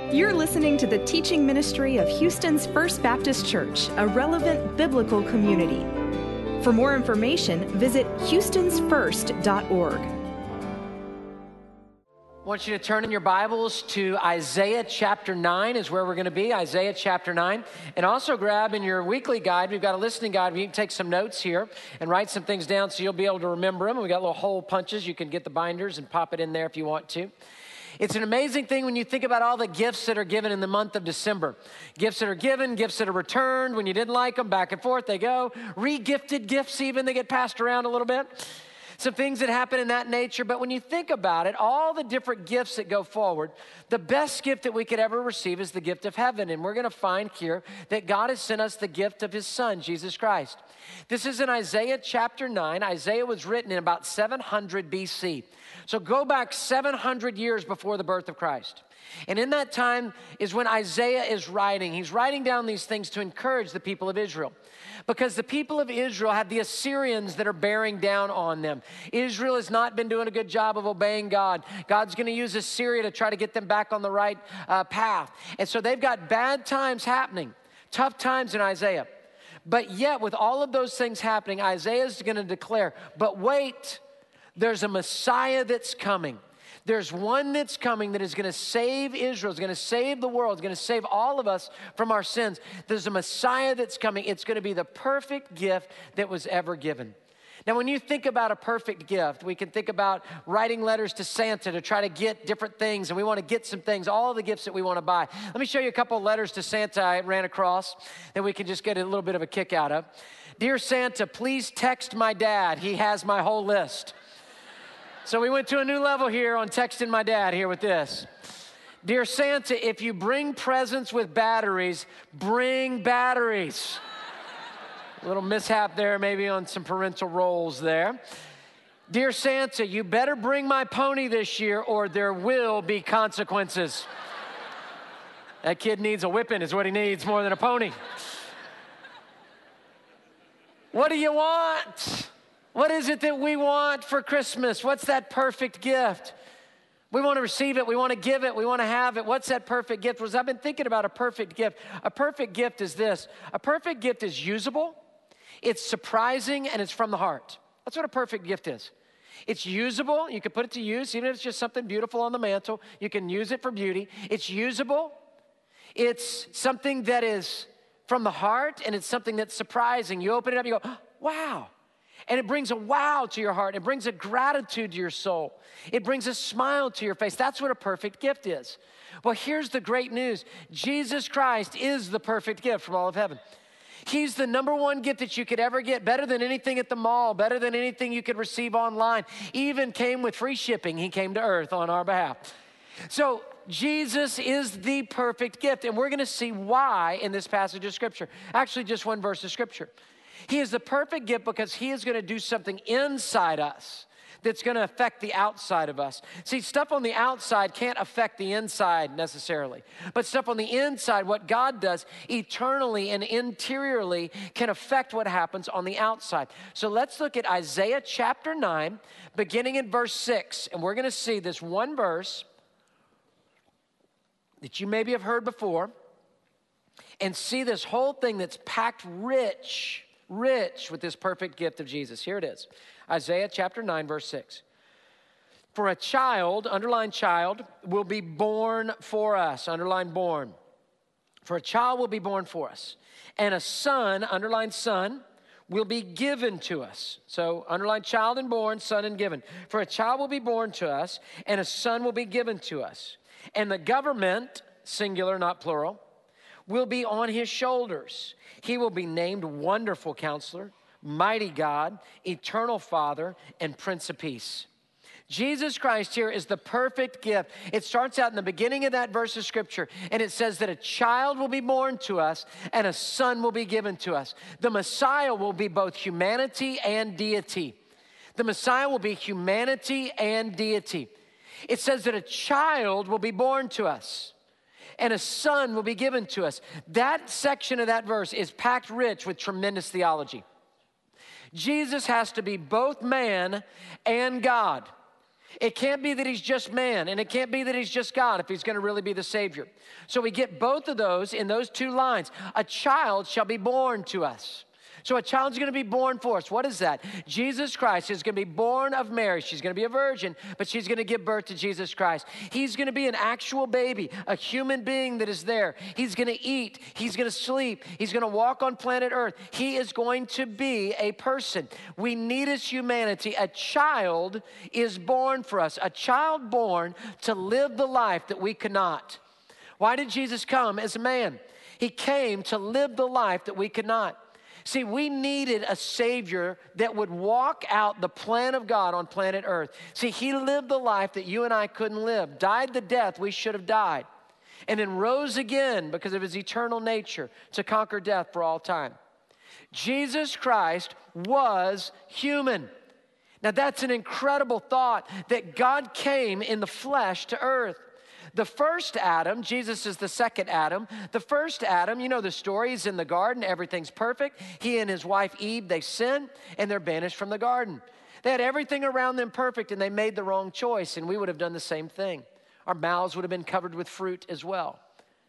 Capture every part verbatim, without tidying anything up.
You're listening to the teaching ministry of Houston's First Baptist Church, a relevant biblical community. For more information, visit houstons first dot org. I want you to turn in your Bibles to Isaiah chapter nine is where we're going to be, Isaiah chapter nine. And also grab in your weekly guide, we've got a listening guide where you can take some notes here and write some things down so you'll be able to remember them. We've got little hole punches. You can get the binders and pop it in there if you want to. It's an amazing thing when you think about all the gifts that are given in the month of December. Gifts that are given, gifts that are returned. When you didn't like them, back and forth they go. Re-gifted gifts even, they get passed around a little bit. Some things that happen in that nature. But when you think about it, all the different gifts that go forward, the best gift that we could ever receive is the gift of heaven. And we're going to find here that God has sent us the gift of his son, Jesus Christ. This is in Isaiah chapter nine. Isaiah was written in about seven hundred B C. So go back seven hundred years before the birth of Christ. And in that time is when Isaiah is writing. He's writing down these things to encourage the people of Israel. Because the people of Israel had the Assyrians that are bearing down on them. Israel has not been doing a good job of obeying God. God's going to use Assyria to try to get them back on the right uh, path. And so they've got bad times happening, tough times in Isaiah. But yet with all of those things happening, Isaiah is going to declare, but wait, there's a Messiah that's coming. There's one that's coming that is going to save Israel, is going to save the world, is going to save all of us from our sins. There's a Messiah that's coming. It's going to be the perfect gift that was ever given. Now, when you think about a perfect gift, we can think about writing letters to Santa to try to get different things, and we want to get some things, all the gifts that we want to buy. Let me show you a couple of letters to Santa I ran across that we can just get a little bit of a kick out of. Dear Santa, please text my dad. He has my whole list. So we went to a new level here on texting my dad here with this. Dear Santa, if you bring presents with batteries, bring batteries. A little mishap there maybe on some parental roles there. Dear Santa, you better bring my pony this year or there will be consequences. That kid needs a whipping is what he needs more than a pony. What do you want? What is it that we want for Christmas? What's that perfect gift? We want to receive it. We want to give it. We want to have it. What's that perfect gift? Well, I've been thinking about a perfect gift. A perfect gift is this. A perfect gift is usable, it's surprising, and it's from the heart. That's what a perfect gift is. It's usable. You can put it to use, even if it's just something beautiful on the mantle. You can use it for beauty. It's usable. It's something that is from the heart, and it's something that's surprising. You open it up, you go, oh, wow. And it brings a wow to your heart. It brings a gratitude to your soul. It brings a smile to your face. That's what a perfect gift is. Well, here's the great news. Jesus Christ is the perfect gift from all of heaven. He's the number one gift that you could ever get, better than anything at the mall, better than anything you could receive online. Even came with free shipping. He came to earth on our behalf. So Jesus is the perfect gift. And we're going to see why in this passage of Scripture. Actually, just one verse of Scripture. He is the perfect gift because he is going to do something inside us that's going to affect the outside of us. See, stuff on the outside can't affect the inside necessarily. But stuff on the inside, what God does eternally and interiorly can affect what happens on the outside. So let's look at Isaiah chapter nine, beginning in verse six. And we're going to see this one verse that you maybe have heard before and see this whole thing that's packed rich Rich with this perfect gift of Jesus. Here it is. Isaiah chapter nine, verse six. For a child, underline child, will be born for us. Underline born. For a child will be born for us. And a son, underline son, will be given to us. So underline child and born, son and given. For a child will be born to us, and a son will be given to us. And the government, singular, not plural, will be on his shoulders. He will be named Wonderful Counselor, Mighty God, Eternal Father, and Prince of Peace. Jesus Christ here is the perfect gift. It starts out in the beginning of that verse of Scripture, and it says that a child will be born to us and a son will be given to us. The Messiah will be both humanity and deity. The Messiah will be humanity and deity. It says that a child will be born to us and a son will be given to us. That section of that verse is packed rich with tremendous theology. Jesus has to be both man and God. It can't be that he's just man, and it can't be that he's just God if he's going to really be the Savior. So we get both of those in those two lines. A child shall be born to us. So a child's going to be born for us. What is that? Jesus Christ is going to be born of Mary. She's going to be a virgin, but she's going to give birth to Jesus Christ. He's going to be an actual baby, a human being that is there. He's going to eat. He's going to sleep. He's going to walk on planet Earth. He is going to be a person. We need his humanity. A child is born for us, a child born to live the life that we could not. Why did Jesus come as a man? He came to live the life that we could not. See, we needed a Savior that would walk out the plan of God on planet Earth. See, he lived the life that you and I couldn't live, died the death we should have died, and then rose again because of his eternal nature to conquer death for all time. Jesus Christ was human. Now, that's an incredible thought that God came in the flesh to earth. The first Adam, Jesus is the second Adam. The first Adam, you know the story, he's in the garden, everything's perfect. He and his wife Eve, they sin, and they're banished from the garden. They had everything around them perfect, and they made the wrong choice, and we would have done the same thing. Our mouths would have been covered with fruit as well.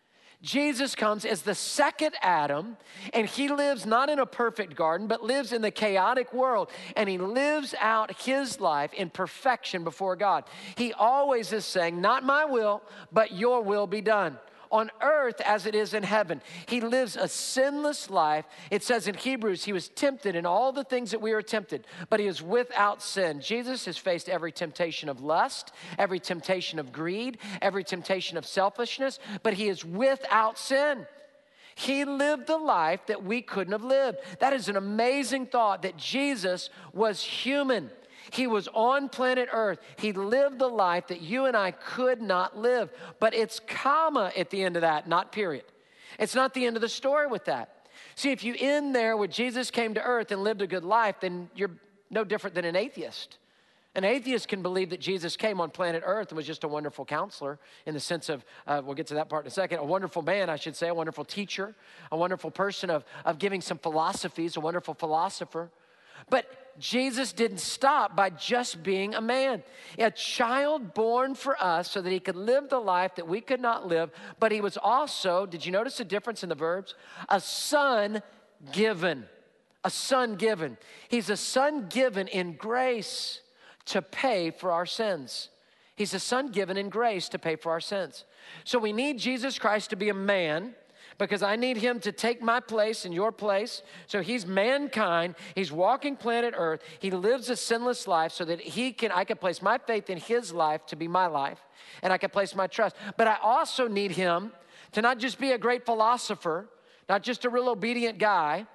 Jesus comes as the second Adam, and he lives not in a perfect garden, but lives in the chaotic world, and he lives out his life in perfection before God. He always is saying, not my will, but your will be done. On earth as it is in heaven. He lives a sinless life. It says in Hebrews, he was tempted in all the things that we are tempted, but he is without sin. Jesus has faced every temptation of lust, every temptation of greed, every temptation of selfishness, but he is without sin. He lived the life that we couldn't have lived. That is an amazing thought that Jesus was human. He was on planet Earth. He lived the life that you and I could not live. But it's comma at the end of that, not period. It's not the end of the story with that. See, if you end there with Jesus came to earth and lived a good life, then you're no different than an atheist. An atheist can believe that Jesus came on planet Earth and was just a wonderful counselor in the sense of, uh, we'll get to that part in a second, a wonderful man, I should say, a wonderful teacher, a wonderful person of, of giving some philosophies, a wonderful philosopher. But Jesus didn't stop by just being a man. A child born for us so that he could live the life that we could not live, but he was also, did you notice the difference in the verbs? A son given. A son given. He's a son given in grace to pay for our sins. He's a son given in grace to pay for our sins. So we need Jesus Christ to be a man, because I need him to take my place and your place. So he's mankind. He's walking planet Earth. He lives a sinless life so that he can, I can place my faith in his life to be my life, and I can place my trust. But I also need him to not just be a great philosopher, not just a real obedient guy.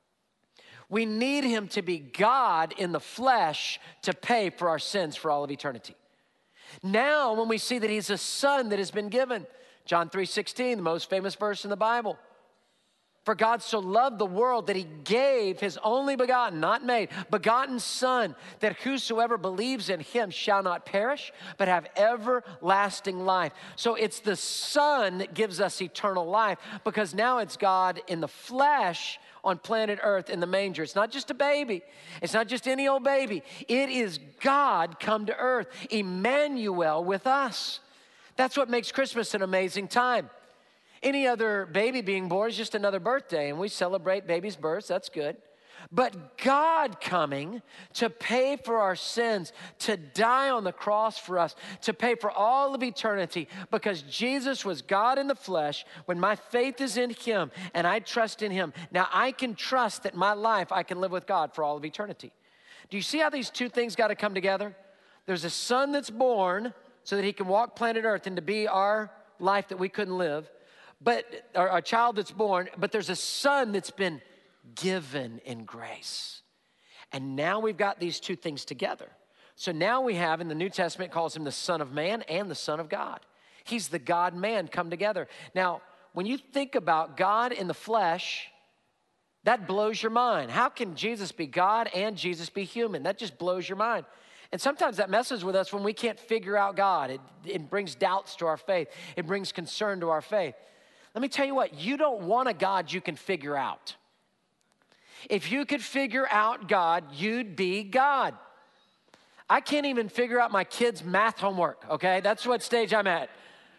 We need him to be God in the flesh to pay for our sins for all of eternity. Now, when we see that he's a son that has been given, John three sixteen, the most famous verse in the Bible. For God so loved the world that he gave his only begotten, not made, begotten son, that whosoever believes in him shall not perish, but have everlasting life. So it's the son that gives us eternal life, because now it's God in the flesh on planet Earth in the manger. It's not just a baby. It's not just any old baby. It is God come to earth, Emmanuel with us. That's what makes Christmas an amazing time. Any other baby being born is just another birthday, and we celebrate babies' births. That's good. But God coming to pay for our sins, to die on the cross for us, to pay for all of eternity, because Jesus was God in the flesh. When my faith is in him and I trust in him, now I can trust that my life I can live with God for all of eternity. Do you see how these two things got to come together? There's a son that's born so that he can walk planet Earth and to be our life that we couldn't live, but or a child that's born, but there's a son that's been given in grace. And now we've got these two things together. So now we have, in the New Testament, it calls him the Son of Man and the Son of God. He's the God-man come together. Now, when you think about God in the flesh, that blows your mind. How can Jesus be God and Jesus be human? That just blows your mind. And sometimes that messes with us when we can't figure out God. It, it brings doubts to our faith. It brings concern to our faith. Let me tell you what, you don't want a God you can figure out. If you could figure out God, you'd be God. I can't even figure out my kids' math homework, okay? That's what stage I'm at.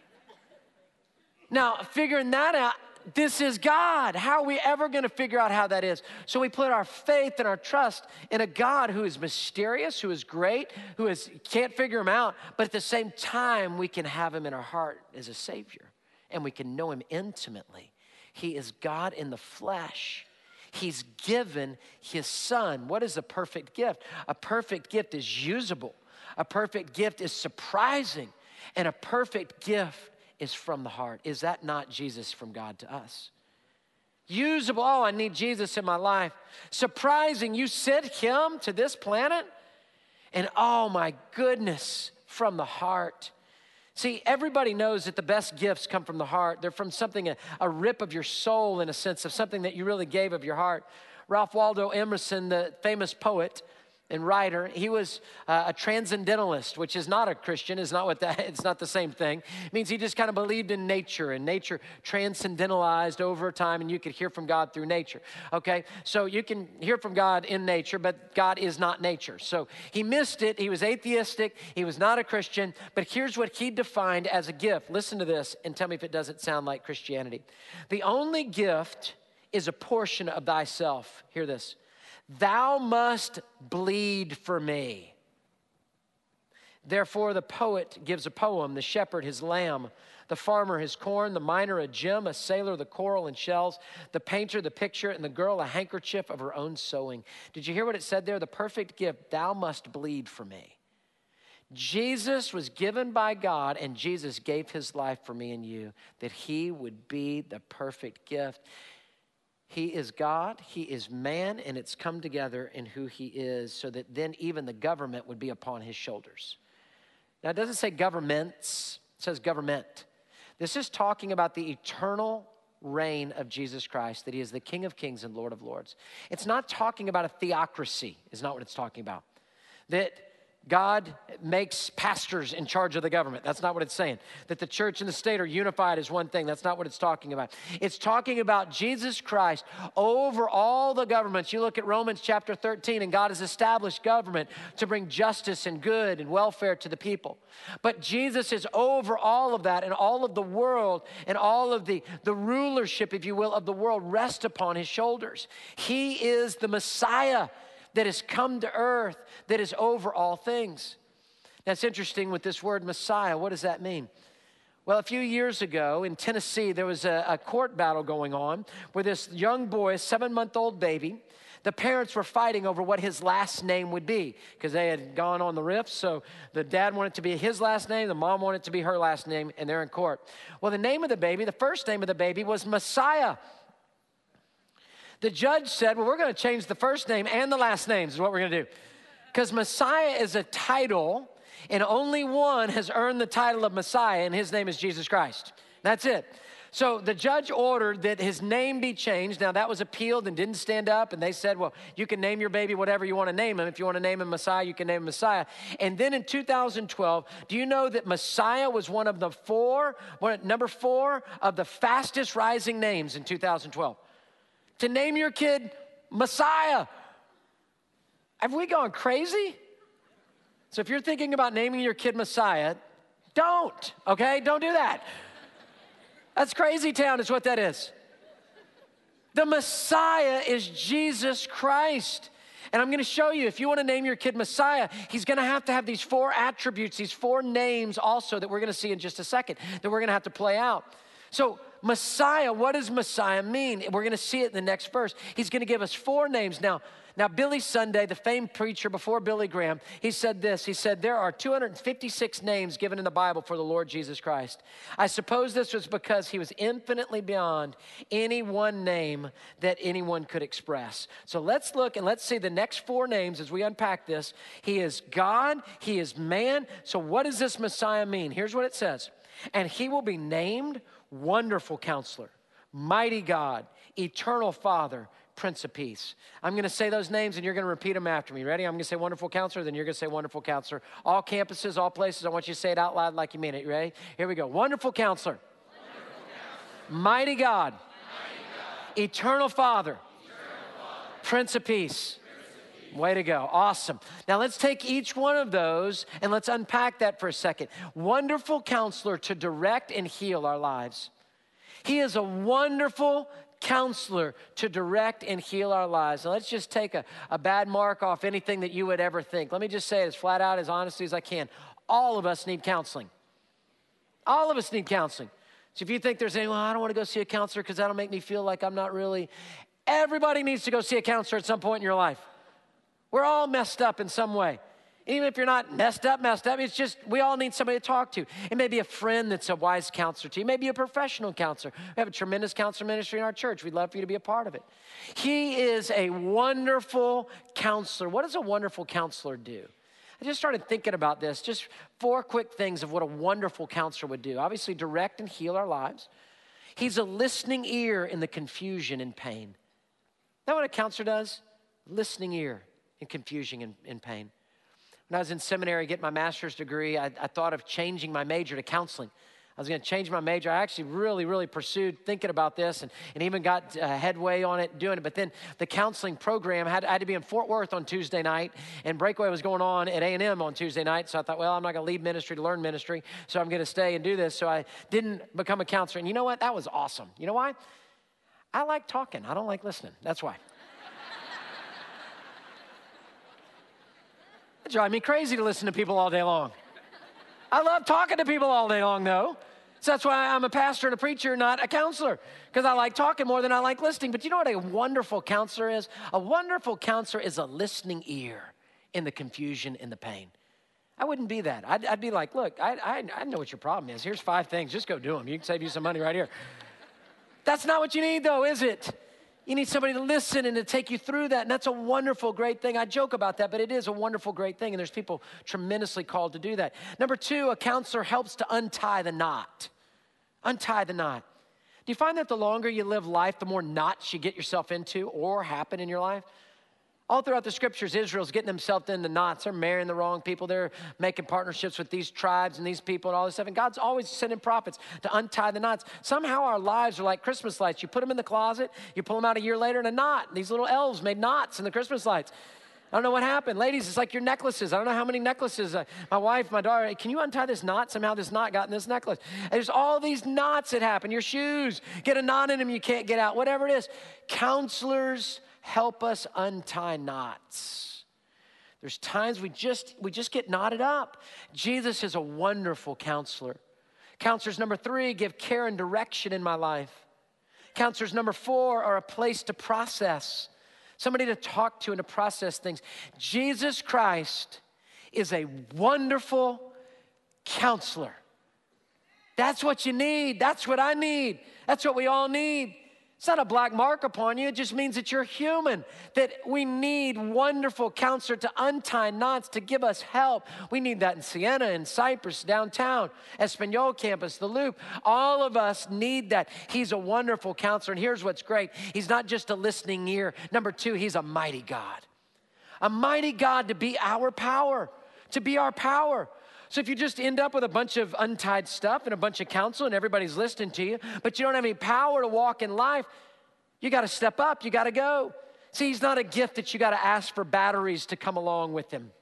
Now, figuring that out, this is God. How are we ever going to figure out how that is? So we put our faith and our trust in a God who is mysterious, who is great, who is can't figure him out, but at the same time, we can have him in our heart as a Savior, and we can know him intimately. He is God in the flesh. He's given his son. What is a perfect gift? A perfect gift is usable. A perfect gift is surprising. And a perfect gift is from the heart. Is that not Jesus from God to us? Usable, oh, I need Jesus in my life. Surprising, you sent him to this planet? And oh my goodness, from the heart. See, everybody knows that the best gifts come from the heart. They're from something, a, a rip of your soul in a sense of something that you really gave of your heart. Ralph Waldo Emerson, the famous poet and writer, he was uh, a transcendentalist, which is not a Christian. It's not what that. It's not the same thing. It means he just kind of believed in nature, and nature transcendentalized over time, and you could hear from God through nature. Okay, so you can hear from God in nature, but God is not nature. So he missed it. He was atheistic. He was not a Christian. But here's what he defined as a gift. Listen to this, and tell me if it doesn't sound like Christianity. The only gift is a portion of thyself. Hear this. Thou must bleed for me. Therefore, the poet gives a poem, the shepherd his lamb, the farmer his corn, the miner a gem, a sailor the coral and shells, the painter the picture, and the girl a handkerchief of her own sewing. Did you hear what it said there? The perfect gift, thou must bleed for me. Jesus was given by God, and Jesus gave his life for me and you, that he would be the perfect gift. He is God, he is man, and it's come together in who he is so that then even the government would be upon his shoulders. Now, it doesn't say governments, it says government. This is talking about the eternal reign of Jesus Christ, that he is the King of kings and Lord of lords. It's not talking about a theocracy, is not what it's talking about. That God makes pastors in charge of the government. That's not what it's saying. That the church and the state are unified is one thing. That's not what it's talking about. It's talking about Jesus Christ over all the governments. You look at Romans chapter thirteen, and God has established government to bring justice and good and welfare to the people. But Jesus is over all of that, and all of the world and all of the, the rulership, if you will, of the world rests upon his shoulders. He is the Messiah that has come to earth, that is over all things. Now, it's interesting with this word Messiah. What does that mean? Well, a few years ago in Tennessee, there was a, a court battle going on where this young boy, a seven-month-old baby, the parents were fighting over what his last name would be because they had gone on the riff. So the dad wanted it to be his last name, the mom wanted it to be her last name, and they're in court. Well, the name of the baby, the first name of the baby was Messiah. The judge said, well, we're going to change the first name and the last names is what we're going to do. Because Messiah is a title, and only one has earned the title of Messiah, and his name is Jesus Christ. That's it. So the judge ordered that his name be changed. Now, that was appealed and didn't stand up, and they said, well, you can name your baby whatever you want to name him. If you want to name him Messiah, you can name him Messiah. And then in two thousand twelve, do you know that Messiah was one of the four, one, number four of the fastest rising names in two thousand twelve? To name your kid Messiah. Have we gone crazy? So if you're thinking about naming your kid Messiah, don't, okay? Don't do that. That's crazy town is what that is. The Messiah is Jesus Christ. And I'm going to show you, if you want to name your kid Messiah, he's going to have to have these four attributes, these four names also that we're going to see in just a second, that we're going to have to play out. So Messiah, what does Messiah mean? We're going to see it in the next verse. He's going to give us four names. Now, now Billy Sunday, the famed preacher before Billy Graham, he said this. He said, there are two hundred fifty-six names given in the Bible for the Lord Jesus Christ. I suppose this was because he was infinitely beyond any one name that anyone could express. So let's look and let's see the next four names as we unpack this. He is God. He is man. So what does this Messiah mean? Here's what it says. And he will be named Wonderful Counselor, Mighty God, Eternal Father, Prince of Peace. I'm going to say those names and you're going to repeat them after me. Ready? I'm going to say Wonderful Counselor, then you're going to say Wonderful Counselor. All campuses, all places, I want you to say it out loud like you mean it. You ready? Here we go. Wonderful Counselor, Wonderful Counselor. Mighty God, Mighty God. Eternal Father, Eternal Father. Prince of Peace. Prince of Peace. Way to go. Awesome. Now let's take each one of those and let's unpack that for a second. Wonderful counselor to direct and heal our lives. He is a wonderful counselor to direct and heal our lives. Now let's just take a, a bad mark off anything that you would ever think. Let me just say it as flat out, as honestly as I can. All of us need counseling. All of us need counseling. So if you think there's any, well, I don't want to go see a counselor because that'll make me feel like I'm not really, everybody needs to go see a counselor at some point in your life. We're all messed up in some way. Even if you're not messed up, messed up, it's just we all need somebody to talk to. It may be a friend that's a wise counselor to you. It may be a professional counselor. We have a tremendous counselor ministry in our church. We'd love for you to be a part of it. He is a wonderful counselor. What does a wonderful counselor do? I just started thinking about this. Just four quick things of what a wonderful counselor would do. Obviously, direct and heal our lives. He's a listening ear in the confusion and pain. Isn't that what a counselor does? Listening ear in confusion and, and pain. When I was in seminary getting my master's degree, I, I thought of changing my major to counseling. I was going to change my major. I actually really, really pursued thinking about this and, and even got uh, headway on it doing it. But then the counseling program, had, I had to be in Fort Worth on Tuesday night, and Breakaway was going on at A and M on Tuesday night. So I thought, well, I'm not going to leave ministry to learn ministry, so I'm going to stay and do this. So I didn't become a counselor. And you know what? That was awesome. You know why? I like talking. I don't like listening. That's why. It drives me crazy to listen to people all day long. I love talking to people all day long, though. So that's why I'm a pastor and a preacher, not a counselor, because I like talking more than I like listening. But you know what a wonderful counselor is? A wonderful counselor is a listening ear in the confusion and the pain. I wouldn't be that. I'd, I'd be like, look, I, I, I know what your problem is. Here's five things. Just go do them. You can save you some money right here. That's not what you need, though, is it? You need somebody to listen and to take you through that, and that's a wonderful, great thing. I joke about that, but it is a wonderful, great thing, and there's people tremendously called to do that. Number two, a counselor helps to untie the knot. Untie the knot. Do you find that the longer you live life, the more knots you get yourself into or happen in your life? All throughout the scriptures, Israel's getting themselves into knots. They're marrying the wrong people. They're making partnerships with these tribes and these people and all this stuff. And God's always sending prophets to untie the knots. Somehow our lives are like Christmas lights. You put them in the closet, you pull them out a year later in a knot. These little elves made knots in the Christmas lights. I don't know what happened. Ladies, it's like your necklaces. I don't know how many necklaces. Uh, my wife, my daughter, hey, can you untie this knot? Somehow this knot got in this necklace. And there's all these knots that happen. Your shoes, get a knot in them, you can't get out. Whatever it is. Counselors help us untie knots. There's times we just we just get knotted up. Jesus is a wonderful counselor. Counselors number three give care and direction in my life. Counselors number four are a place to process, somebody to talk to and to process things. Jesus Christ is a wonderful counselor. That's what you need. That's what I need. That's what we all need. It's not a black mark upon you. It just means that you're human, that we need wonderful counselor to untie knots, to give us help. We need that in Siena, in Cypress, downtown, Espanol campus, the Loop. All of us need that. He's a wonderful counselor. And here's what's great. He's not just a listening ear. Number two, he's a mighty God. A mighty God to be our power, to be our power. So if you just end up with a bunch of untied stuff and a bunch of counsel and everybody's listening to you, but you don't have any power to walk in life, you got to step up. You got to go. See, he's not a gift that you got to ask for batteries to come along with him.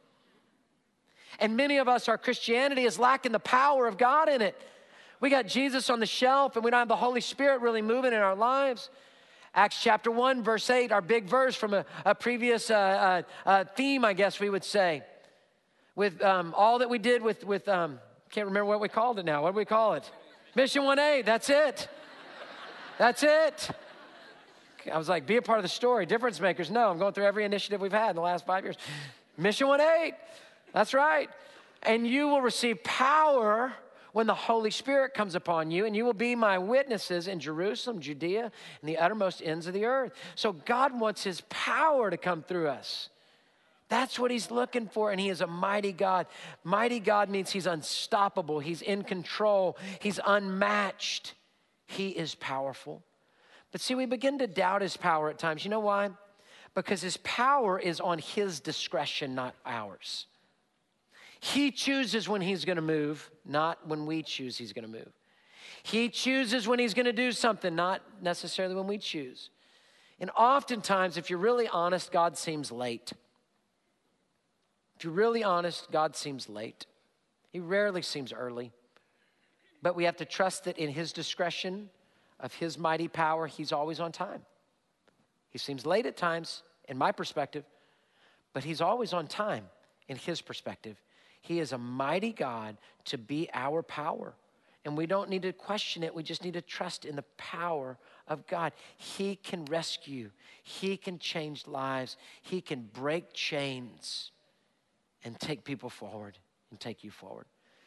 And many of us, our Christianity is lacking the power of God in it. We got Jesus on the shelf and we don't have the Holy Spirit really moving in our lives. Acts chapter one, verse eight, our big verse from a, a previous uh, uh, uh, theme, I guess we would say. With um, all that we did with, with um, can't remember what we called it now. What do we call it? Mission one A, that's it. That's it. I was like, be a part of the story. Difference makers. No, I'm going through every initiative we've had in the last five years. Mission one A, that's right. And you will receive power when the Holy Spirit comes upon you, and you will be my witnesses in Jerusalem, Judea, and the uttermost ends of the earth. So God wants his power to come through us. That's what he's looking for, and he is a mighty God. Mighty God means he's unstoppable. He's in control. He's unmatched. He is powerful. But see, we begin to doubt his power at times. You know why? Because his power is on his discretion, not ours. He chooses when he's going to move, not when we choose he's going to move. He chooses when he's going to do something, not necessarily when we choose. And oftentimes, if you're really honest, God seems late. If you're really honest, God seems late. He rarely seems early. But we have to trust that in his discretion of his mighty power, he's always on time. He seems late at times, in my perspective, but he's always on time in his perspective. He is a mighty God to be our power. And we don't need to question it. We just need to trust in the power of God. He can rescue. He can change lives. He can break chains and take people forward and take you forward.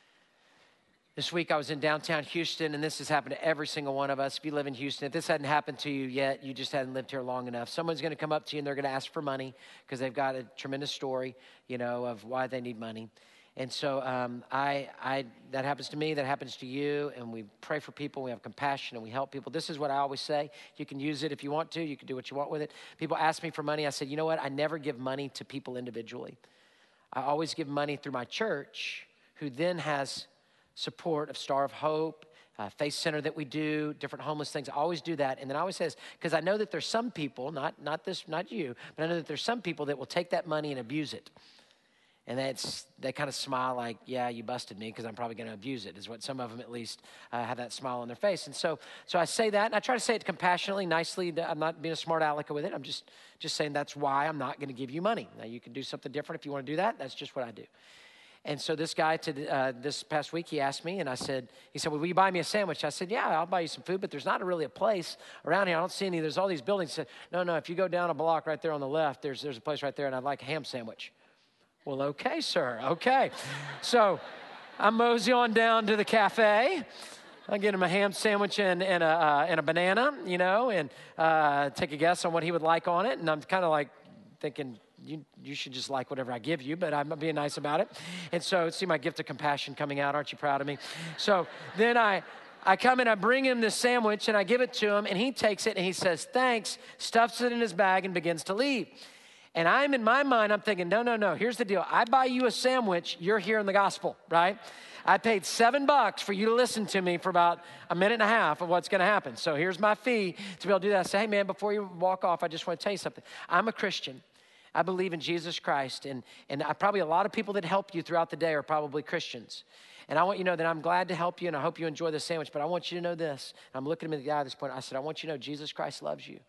This week I was in downtown Houston, and this has happened to every single one of us. If you live in Houston, if this hadn't happened to you yet, you just hadn't lived here long enough. Someone's going to come up to you, and they're going to ask for money because they've got a tremendous story, you know, of why they need money. And so um, I, I, that happens to me, that happens to you, and we pray for people, we have compassion, and we help people. This is what I always say. You can use it if you want to. You can do what you want with it. People ask me for money. I said, you know what? I never give money to people individually. I always give money through my church, who then has support of Star of Hope, uh, Faith Center that we do, different homeless things. I always do that. And then I always says, because I know that there's some people, not, not this, not you, but I know that there's some people that will take that money and abuse it. And that's, they kind of smile like, yeah, you busted me because I'm probably going to abuse it, is what some of them at least uh, have that smile on their face. And so so I say that, and I try to say it compassionately, nicely. I'm not being a smart aleck with it. I'm just, just saying that's why I'm not going to give you money. Now, you can do something different if you want to do that. That's just what I do. And so this guy, to uh, this past week, he asked me, and I said, he said, well, will you buy me a sandwich? I said, yeah, I'll buy you some food, but there's not really a place around here. I don't see any. There's all these buildings. He said, no, no, if you go down a block right there on the left, there's, there's a place right there, and I'd like a ham sandwich. Well, okay, sir, okay. So I mosey on down to the cafe. I get him a ham sandwich and, and, a, uh, and a banana, you know, and uh, take a guess on what he would like on it. And I'm kind of like thinking, you, you should just like whatever I give you, but I'm being nice about it. And so see my gift of compassion coming out. Aren't you proud of me? So then I... I come and I bring him this sandwich and I give it to him, and he takes it and he says, thanks, stuffs it in his bag and begins to leave. And I'm in my mind, I'm thinking, no, no, no, here's the deal. I buy you a sandwich, you're hearing the gospel, right? I paid seven bucks for you to listen to me for about a minute and a half of what's gonna happen. So here's my fee to be able to do that. I say, hey man, before you walk off, I just wanna tell you something. I'm a Christian. I believe in Jesus Christ, and, and I, probably a lot of people that help you throughout the day are probably Christians. And I want you to know that I'm glad to help you, and I hope you enjoy the sandwich, but I want you to know this. I'm looking at the guy at this point. I said, I want you to know Jesus Christ loves you.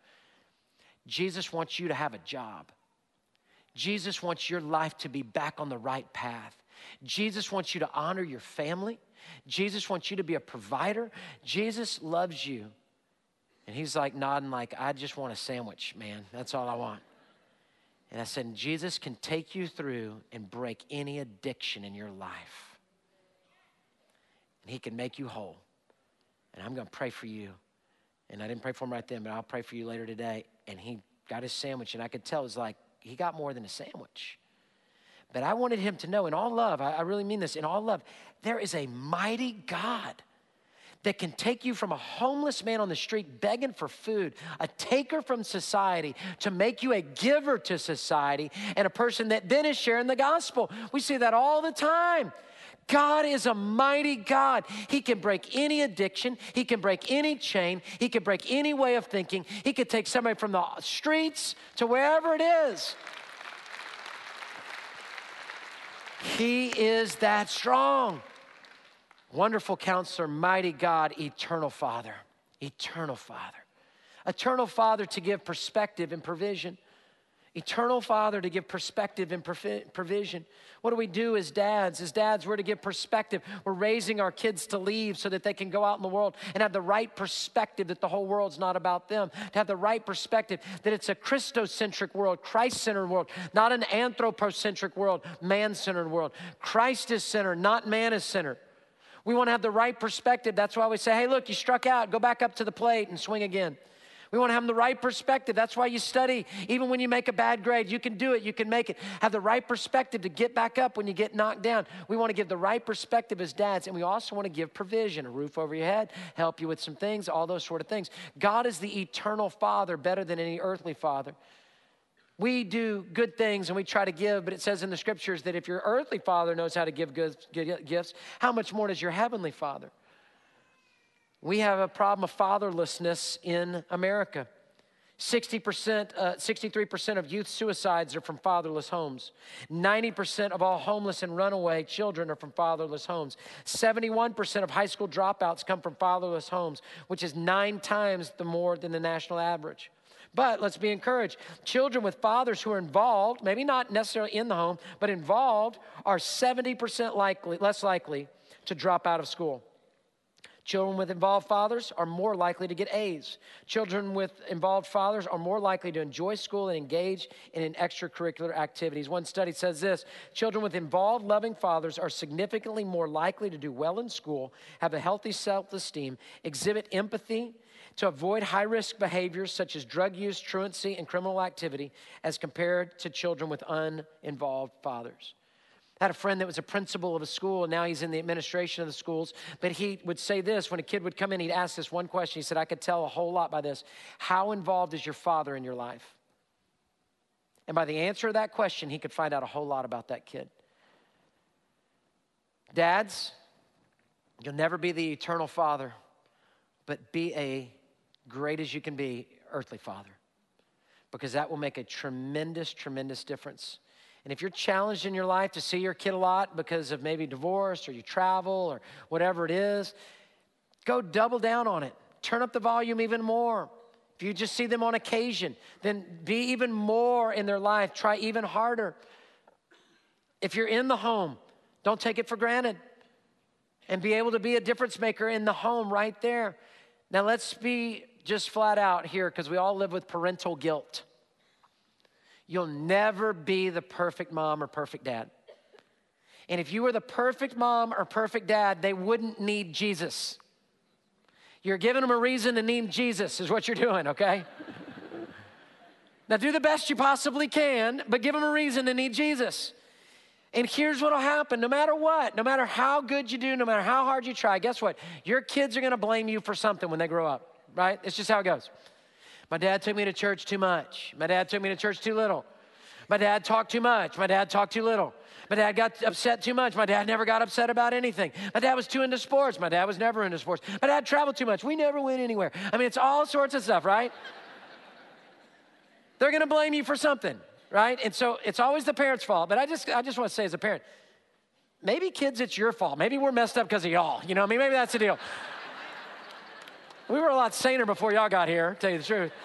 Jesus wants you to have a job. Jesus wants your life to be back on the right path. Jesus wants you to honor your family. Jesus wants you to be a provider. Jesus loves you. And he's like nodding like, I just want a sandwich, man. That's all I want. And I said, Jesus can take you through and break any addiction in your life. And he can make you whole. And I'm going to pray for you. And I didn't pray for him right then, but I'll pray for you later today. And he got his sandwich, and I could tell it was like, he got more than a sandwich. But I wanted him to know, in all love, I, I really mean this, in all love, there is a mighty God that can take you from a homeless man on the street begging for food, a taker from society, to make you a giver to society, and a person that then is sharing the gospel. We see that all the time. God is a mighty God. He can break any addiction. He can break any chain. He can break any way of thinking. He could take somebody from the streets to wherever it is. He is that strong. Wonderful Counselor, mighty God, eternal Father, eternal Father. Eternal Father to give perspective and provision. Eternal Father to give perspective and provision. What do we do as dads? As dads, we're to give perspective. We're raising our kids to leave so that they can go out in the world and have the right perspective that the whole world's not about them. To have the right perspective that it's a Christocentric world, Christ-centered world, not an anthropocentric world, man-centered world. Christ is centered, not man is centered. We want to have the right perspective. That's why we say, hey, look, you struck out. Go back up to the plate and swing again. We want to have the right perspective. That's why you study. Even when you make a bad grade, you can do it. You can make it. Have the right perspective to get back up when you get knocked down. We want to give the right perspective as dads, and we also want to give provision, a roof over your head, help you with some things, all those sort of things. God is the eternal Father, better than any earthly father. We do good things and we try to give, but it says in the scriptures that if your earthly father knows how to give good gifts, how much more does your heavenly Father? We have a problem of fatherlessness in America. sixty percent, uh, sixty-three percent of youth suicides are from fatherless homes. ninety percent of all homeless and runaway children are from fatherless homes. seventy-one percent of high school dropouts come from fatherless homes, which is nine times the more than the national average. But let's be encouraged. Children with fathers who are involved, maybe not necessarily in the home, but involved, are seventy percent likely, less likely to drop out of school. Children with involved fathers are more likely to get A's. Children with involved fathers are more likely to enjoy school and engage in extracurricular activities. One study says this: children with involved, loving fathers are significantly more likely to do well in school, have a healthy self-esteem, exhibit empathy, to avoid high-risk behaviors such as drug use, truancy, and criminal activity as compared to children with uninvolved fathers. I had a friend that was a principal of a school, and now he's in the administration of the schools, but he would say this: when a kid would come in, he'd ask this one question. He said, I could tell a whole lot by this. How involved is your father in your life? And by the answer to that question, he could find out a whole lot about that kid. Dads, you'll never be the eternal father, but be a great as you can be earthly father, because that will make a tremendous, tremendous difference. And if you're challenged in your life to see your kid a lot because of maybe divorce or you travel or whatever it is, go double down on it. Turn up the volume even more. If you just see them on occasion, then be even more in their life. Try even harder. If you're in the home, don't take it for granted, and be able to be a difference maker in the home right there. Now let's be just flat out here, because we all live with parental guilt. You'll never be the perfect mom or perfect dad. And if you were the perfect mom or perfect dad, they wouldn't need Jesus. You're giving them a reason to need Jesus is what you're doing, okay? Now do the best you possibly can, but give them a reason to need Jesus. And here's what will happen. No matter what, no matter how good you do, no matter how hard you try, guess what? Your kids are going to blame you for something when they grow up, right? It's just how it goes. My dad took me to church too much. My dad took me to church too little. My dad talked too much. My dad talked too little. My dad got upset too much. My dad never got upset about anything. My dad was too into sports. My dad was never into sports. My dad traveled too much. We never went anywhere. I mean, it's all sorts of stuff, right? They're going to blame you for something, right? And so it's always the parent's fault. But I just, I just want to say as a parent, maybe kids, it's your fault. Maybe we're messed up because of y'all. You know what I mean? Maybe that's the deal. We were a lot saner before y'all got here, to tell you the truth.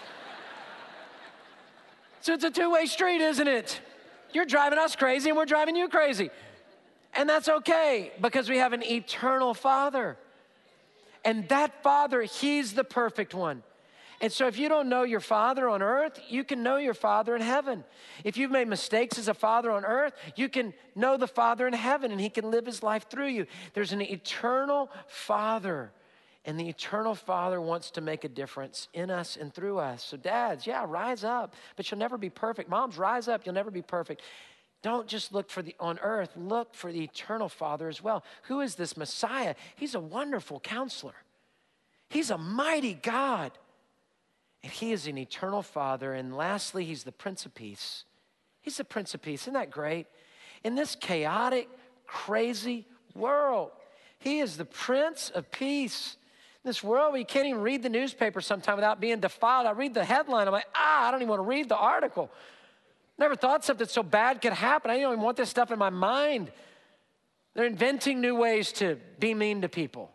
So it's a two-way street, isn't it? You're driving us crazy and we're driving you crazy. And that's okay, because we have an eternal Father. And that Father, He's the perfect one. And so if you don't know your Father on earth, you can know your Father in heaven. If you've made mistakes as a father on earth, you can know the Father in heaven, and He can live His life through you. There's an eternal Father. And the eternal Father wants to make a difference in us and through us. So dads, yeah, rise up, but you'll never be perfect. Moms, rise up, you'll never be perfect. Don't just look for the on earth, look for the eternal Father as well. Who is this Messiah? He's a wonderful counselor. He's a mighty God. And He is an eternal Father. And lastly, He's the Prince of Peace. He's the Prince of Peace. Isn't that great? In this chaotic, crazy world, He is the Prince of Peace. In this world where you can't even read the newspaper sometime without being defiled. I read the headline, I'm like, ah, I don't even want to read the article. Never thought something so bad could happen. I don't even want this stuff in my mind. They're inventing new ways to be mean to people.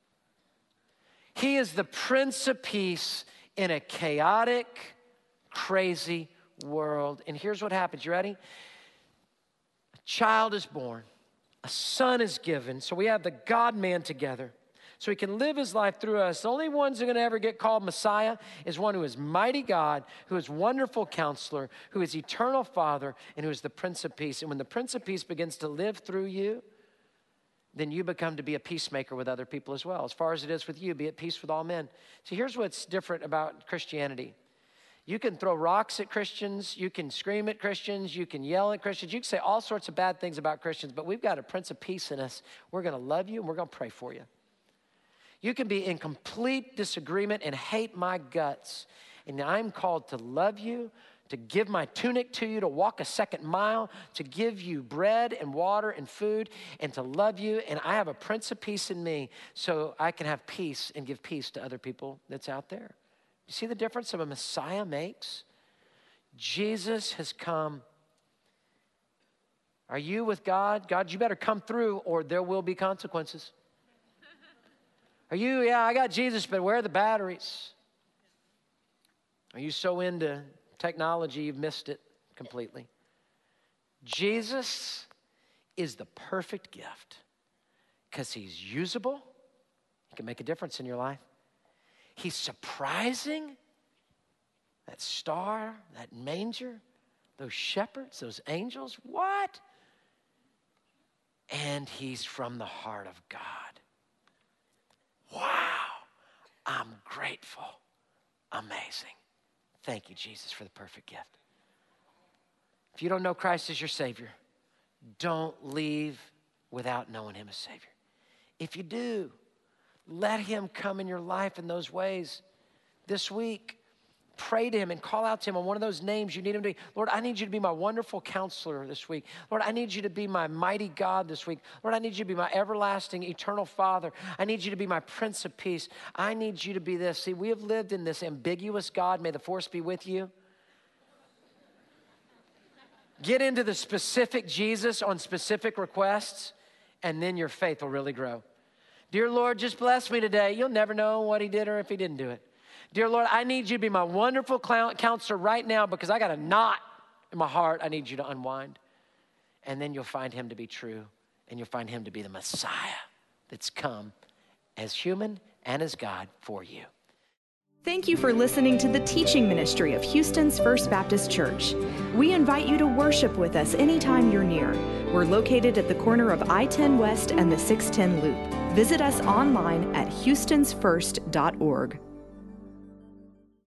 He is the Prince of Peace in a chaotic, crazy world. And here's what happens. You ready? A child is born. A son is given. So we have the God-man together, so He can live His life through us. The only ones who are going to ever get called Messiah is one who is mighty God, who is wonderful counselor, who is eternal Father, and who is the Prince of Peace. And when the Prince of Peace begins to live through you, then you become to be a peacemaker with other people as well. As far as it is with you, be at peace with all men. So here's what's different about Christianity. You can throw rocks at Christians, you can scream at Christians, you can yell at Christians, you can say all sorts of bad things about Christians, but we've got a Prince of Peace in us. We're going to love you and we're going to pray for you. You can be in complete disagreement and hate my guts, and I'm called to love you, to give my tunic to you, to walk a second mile, to give you bread and water and food, and to love you. And I have a Prince of Peace in me, so I can have peace and give peace to other people that's out there. You see the difference a Messiah makes? Jesus has come. Are you with God? God, you better come through or there will be consequences. Are you, yeah, I got Jesus, but where are the batteries? Are you so into technology you've missed it completely? Jesus is the perfect gift because he's usable. He can make a difference in your life. He's surprising. That star, that manger, those shepherds, those angels, what? And he's from the heart of God. Wow, I'm grateful. Amazing. Thank you, Jesus, for the perfect gift. If you don't know Christ as your Savior, don't leave without knowing him as Savior. If you do, let him come in your life in those ways. This week, pray to him and call out to him on one of those names you need him to be. Lord, I need you to be my wonderful counselor this week. Lord, I need you to be my mighty God this week. Lord, I need you to be my everlasting, eternal Father. I need you to be my Prince of Peace. I need you to be this. See, we have lived in this ambiguous God. May the force be with you. Get into the specific Jesus on specific requests, and then your faith will really grow. Dear Lord, just bless me today. You'll never know what he did or if he didn't do it. Dear Lord, I need you to be my wonderful counselor right now because I got a knot in my heart I need you to unwind. And then you'll find him to be true, and you'll find him to be the Messiah that's come as human and as God for you. Thank you for listening to the teaching ministry of Houston's First Baptist Church. We invite you to worship with us anytime you're near. We're located at the corner of I ten West and the six ten Loop. Visit us online at houstons first dot org.